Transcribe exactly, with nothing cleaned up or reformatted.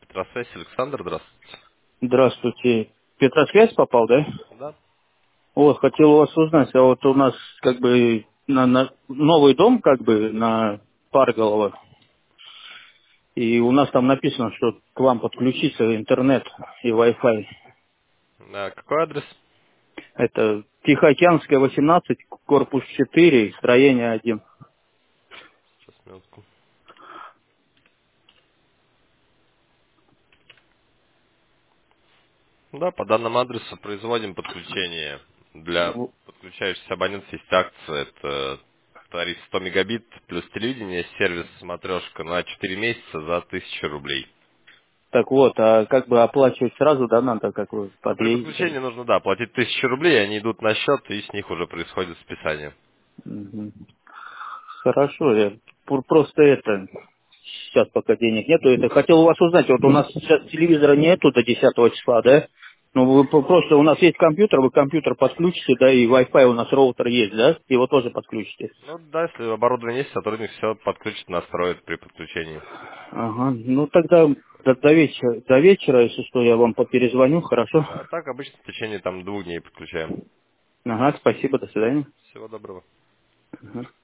Петросвязь, Александр, здравствуйте. Здравствуйте. Петросвязь попал, да? Да. Вот, хотел у вас узнать, а вот у нас как бы на, на- новый дом как бы на Парголово, и у нас там написано, что к вам подключится интернет и Wi-Fi. А какой адрес? Это Тихоокеанская, восемнадцать, корпус четыре, строение один. Сейчас, минутку. Да, по данному адресу производим подключение. Для подключающихся абонентов есть акция. Это тариф сто мегабит плюс телевидение, сервис смотрешка на четыре месяца за тысячу рублей. Так вот, а как бы оплачивать сразу, да, надо, как вы Ну, при подъедете? подключении нужно, да, платить тысячу рублей, они идут на счет, и с них уже происходит списание. Мгм. Хорошо, я пр- просто это, сейчас пока денег нету, это хотел у вас узнать, вот у нас сейчас телевизора нету до десятого числа, да? Ну, вы по- просто у нас есть компьютер, вы компьютер подключите, да, и Wi-Fi у нас роутер есть, да? Его тоже подключите. Ну да, если оборудование есть, сотрудник все подключит, настроит при подключении. Ага, ну тогда до, до вечера, до вечера, если что, я вам поперезвоню, хорошо? А так обычно в течение там двух дней подключаем. Ага, спасибо, до свидания. Всего доброго. Ага.